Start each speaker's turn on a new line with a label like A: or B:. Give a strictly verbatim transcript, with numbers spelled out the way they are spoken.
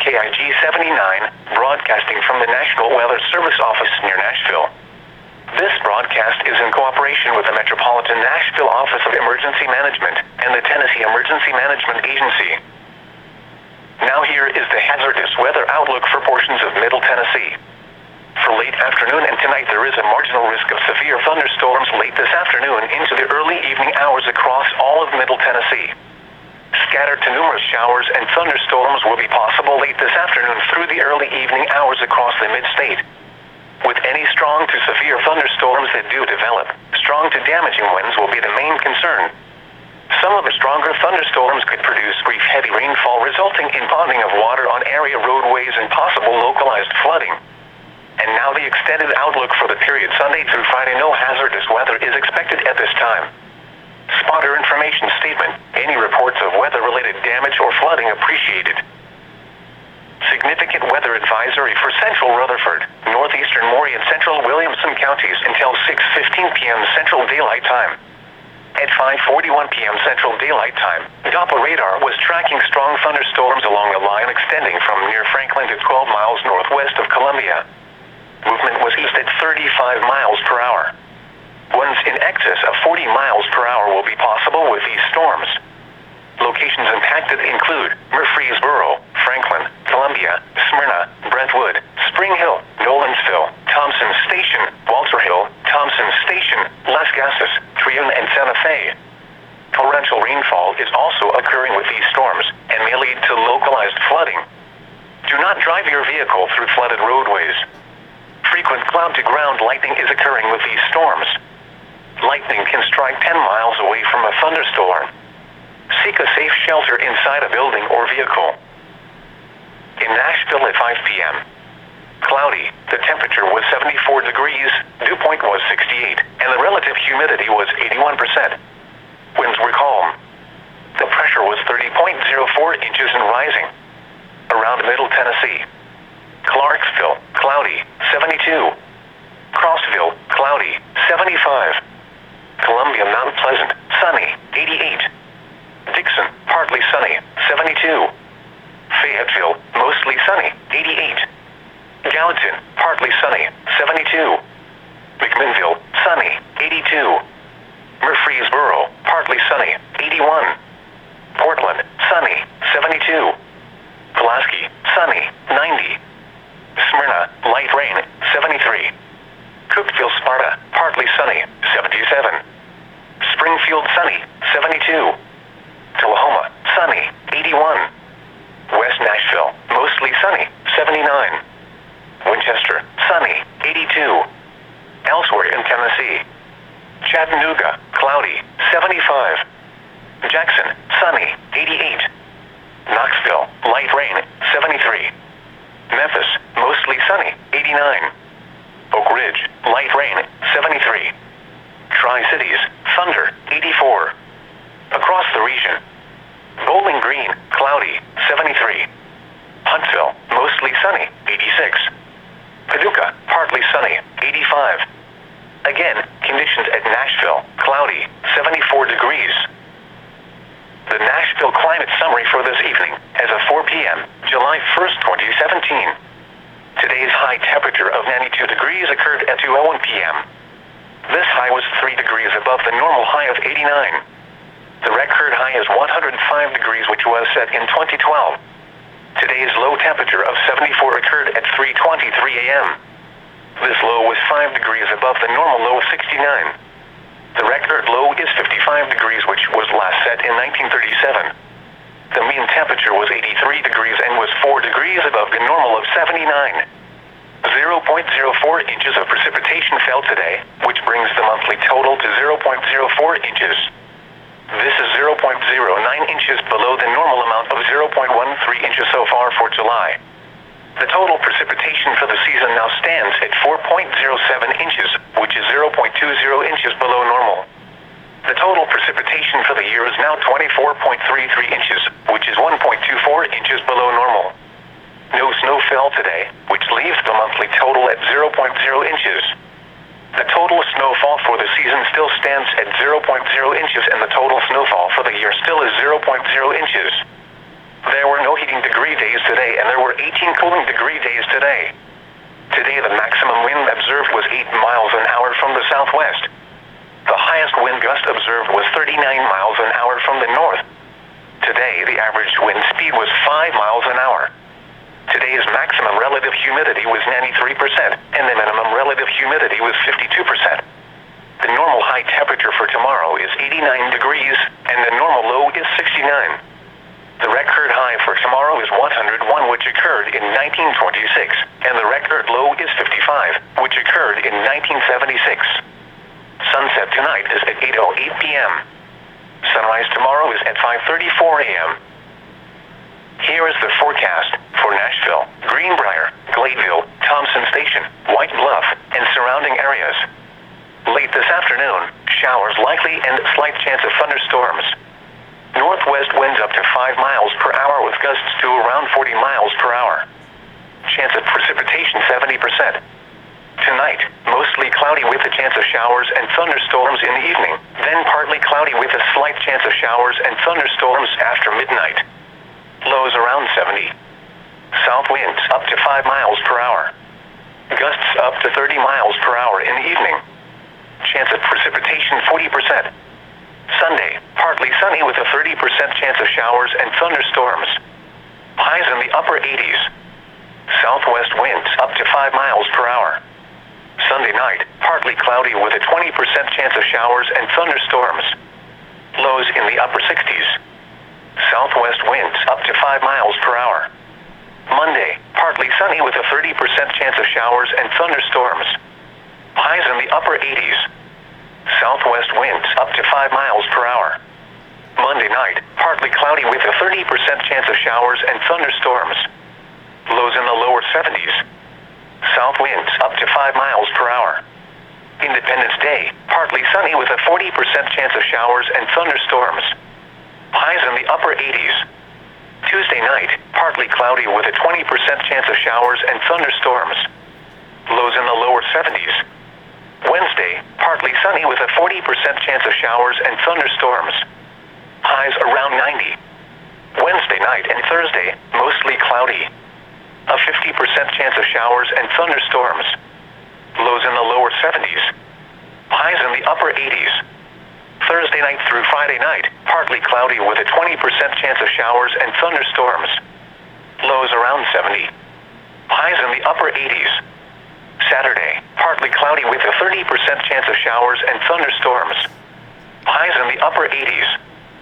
A: K I G seventy-nine, broadcasting from the National Weather Service office near Nashville. This broadcast is in cooperation with the Metropolitan Nashville Office of Emergency Management and the Tennessee Emergency Management Agency. Now here is the hazardous weather outlook for portions of Middle Tennessee. For late afternoon and tonight, there is a marginal risk of severe thunderstorms late this afternoon into the early evening hours across all of Middle Tennessee. Scattered to numerous showers and thunderstorms will be possible late this afternoon through the early evening hours across the mid-state. With any strong to severe thunderstorms that do develop, strong to damaging winds will be the main concern. Some of the stronger thunderstorms could produce brief heavy rainfall, resulting in ponding of water on area roadways and possible localized flooding. And now the extended outlook for the period Sunday through Friday. No hazardous weather is expected at this time. Spotter information statement. Any reports of weather-related damage or flooding appreciated. Significant weather advisory for central Rutherford, northeastern Maury and central Williamson counties until six fifteen p m Central Daylight Time. At five forty-one p m Central Daylight Time, Doppler radar was tracking strong thunderstorms along a line extending from near Franklin to twelve miles northwest of Columbia. Movement was east at thirty-five miles per hour. Winds in excess of forty miles per hour will be possible with these storms. Locations impacted include Murfreesboro, Franklin, Columbia, Smyrna, Brentwood, Spring Hill, Nolensville, Thompson Station, Walter Hill, Thompson Station, Las Gases, Tryon, and Santa Fe. Torrential rainfall is also occurring with these storms and may lead to localized flooding. Do not drive your vehicle through flooded roadways. Frequent cloud-to-ground lightning is occurring with these storms. Lightning can strike ten miles away from a thunderstorm. Seek a safe shelter inside a building or vehicle. In Nashville at five p m Cloudy, the temperature was seventy-four degrees, dew point was sixty-eight, and the relative humidity was eighty-one percent. Winds were calm. The pressure was thirty point zero four inches and rising. Around Middle Tennessee. Clarksville, cloudy, seventy-two. Crossville, cloudy, seventy-five. Columbia Mount Pleasant, sunny, eighty-eight. Dixon, partly sunny, seventy-two. Fayetteville, mostly sunny, eighty-eight. Gallatin, partly sunny, seventy-two. McMinnville, sunny, eighty-two. Murfreesboro, partly sunny, eighty-one. Portland, sunny, seventy-two. Pulaski, sunny, ninety. Smyrna, light rain, seventy-three. Cookeville, Sparta, partly sunny, seventy-seven. Springfield, sunny, seventy-two. Tullahoma, sunny, eighty-one. West Nashville, mostly sunny, seventy-nine. Winchester, sunny, eighty-two. Elsewhere in Tennessee. Chattanooga, cloudy, seventy-five. Jackson, sunny, eighty-eight. Knoxville, light rain, seventy-three. Memphis, mostly sunny, eighty-nine. Oak Ridge, light rain, seventy-three. Tri-Cities, thunder, eighty-four. Across the region. Bowling Green, cloudy, seventy-three. Huntsville, mostly sunny, eighty-six. Paducah, partly sunny, eighty-five. Again, conditions at Nashville, cloudy, seventy-four degrees. The Nashville Climate Summary for this evening, as of four p m, July first, twenty seventeen. Today's high temperature of ninety-two degrees occurred at two oh one p m This high was three degrees above the normal high of eighty-nine. The record high is one hundred five degrees, which was set in twenty twelve. Today's low temperature of seventy-four occurred at three twenty-three a m This low was five degrees above the normal low of sixty-nine. The record low is fifty-five degrees, which was last set in nineteen thirty-seven. The mean temperature was eighty-three degrees and was four degrees above the normal of seventy-nine. zero point zero four inches of precipitation fell today, which brings the monthly total to zero point zero four inches. This is zero point zero nine inches below the normal amount of zero point one three inches so far for July. The total precipitation for the season now stands at four point zero seven inches, which is zero point two zero inches below normal. The total precipitation for the year is now twenty-four point three three inches, which is one point two four inches below normal. No snow fell today, which leaves the monthly total at zero point zero inches. The total snowfall for the season still stands at zero point zero inches, and the total snowfall for the year still is zero point zero inches. There were no heating degree days today, and there were eighteen cooling degree days today. Today, the maximum wind observed was eight miles an hour from the southwest. The highest wind gust observed was thirty-nine miles an hour from the north. Today, the average wind speed was five miles an hour. Today's maximum relative humidity was ninety-three percent, and the minimum relative humidity was fifty-two percent. The normal high temperature for tomorrow is eighty-nine degrees, and the normal low is sixty-nine. The record high for tomorrow is one hundred one, which occurred in nineteen twenty-six, and the record low is fifty-five, which occurred in nineteen seventy-six. Sunset tonight is at eight oh eight p m Sunrise tomorrow is at five thirty-four a m Here is the forecast for Nashville, Greenbrier, Gladeville, Thompson Station, White Bluff, and surrounding areas. Late this afternoon, showers likely and slight chance of thunderstorms. Northwest winds up to five miles per hour with gusts to around forty miles per hour. Chance of precipitation seventy percent. Tonight, mostly cloudy with a chance of showers and thunderstorms in the evening, then partly cloudy with a slight chance of showers and thunderstorms after midnight. Lows around seventy. South winds up to five miles per hour. Gusts up to thirty miles per hour in the evening. Chance of precipitation forty percent. Sunday, partly sunny with a thirty percent chance of showers and thunderstorms. Highs in the upper eighties. Southwest winds up to five miles per hour. Sunday night, partly cloudy with a twenty percent chance of showers and thunderstorms. Lows in the upper sixties. Southwest winds up to five miles per hour. Monday, partly sunny with a thirty percent chance of showers and thunderstorms. Highs in the upper eighties. Southwest winds up to five miles per hour. Monday night, partly cloudy with a thirty percent chance of showers and thunderstorms. Lows in the lower seventies. South winds up to five miles per hour. Independence Day, partly sunny with a forty percent chance of showers and thunderstorms. Highs in the upper eighties. Tuesday night, partly cloudy with a twenty percent chance of showers and thunderstorms. Lows in the lower seventies. Wednesday, partly sunny with a forty percent chance of showers and thunderstorms. Highs around ninety. Wednesday night and Thursday, mostly cloudy. A fifty percent chance of showers and thunderstorms. Lows in the lower seventies. Highs in the upper eighties. Thursday night through Friday night, partly cloudy with a twenty percent chance of showers and thunderstorms. Lows around seventy. Highs in the upper eighties. Saturday, partly cloudy with a thirty percent chance of showers and thunderstorms. Highs in the upper eighties.